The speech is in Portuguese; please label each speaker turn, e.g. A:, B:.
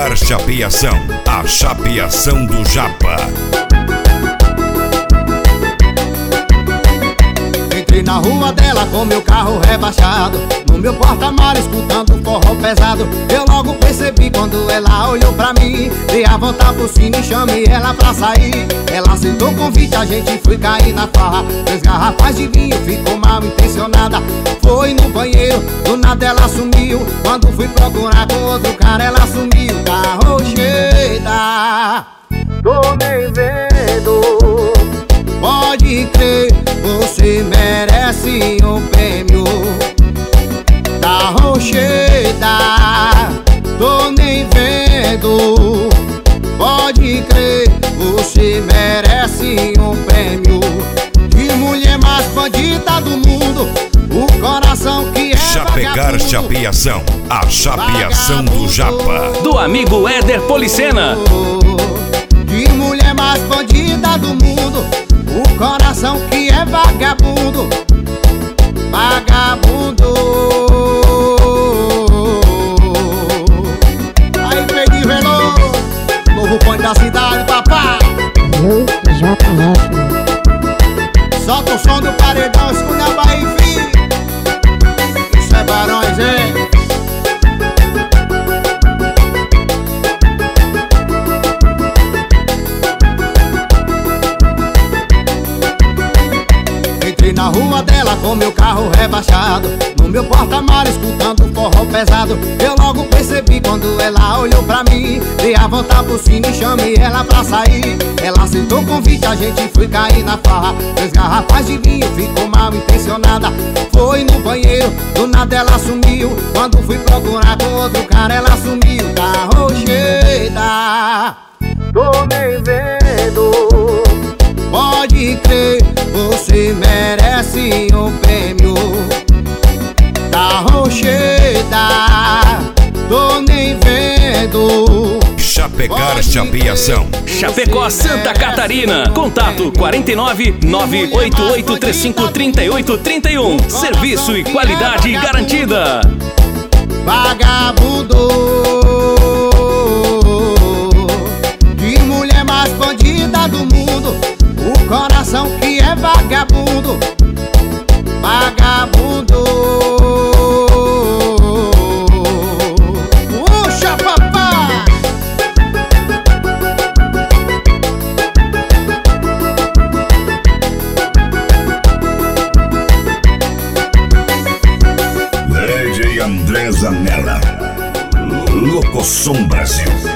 A: Chapecar Chapeação, a chapeação do Japa.
B: Entrei na rua dela com meu carro rebaixado, no meu porta-malas escutando forró pesado. Eu logo percebi quando ela olhou pra mim, dei a volta por cima e chamei ela pra sair. Ela aceitou o convite, a gente foi cair na farra. 3 garrafas de vinho, ficou mal intencionada. Foi no banheiro, do nada ela sumiu. Quando fui procurar com outro cara, ela sumiu. Da rocheda, tô nem vendo. Pode crer, você merece um prêmio. Da rocheda, tô nem vendo. Pode crer, você merece um prêmio. De mulher mais bandida do mundo, o coração que é
A: Chapecar
B: vagabundo.
A: Chapeação, a chapeação do Japa.
C: Do amigo Éder Policena.
B: De mulher mais bandida do mundo, o coração que é vagabundo. Vagabundo. Aí, Pedro Veloso, novo ponto da cidade, papai.
D: Eu já conheço.
B: Solta o som do paredão, escuta a Bahia, filho. Isso é Barões, hein? Entrei na rua dela com meu carro rebaixado, no meu porta-malas escutando forró pesado. Eu logo percebi quando ela olhou pra mim, dei a volta por cima e chamei ela pra sair. Ela aceitou o convite, a gente foi cair na farra. 3 garrafas de vinho, ficou mal intencionada. Foi no banheiro, do nada ela sumiu. Quando fui procurar com outro cara, ela sumiu. Da rocheda, tô nem vendo. Pode crer, você merece um prêmio. Da rocheda, tô nem vendo.
A: Chapecar Chapeação.
C: Chapecó, Santa Catarina. Contato 49 988 35 38 31. Serviço e qualidade garantida.
B: Vagabundo. De mulher mais bandida do mundo, o coração que é vagabundo. Vagabundo. Puxa, papai.
A: DJ André Zanella, Locosom Brasil.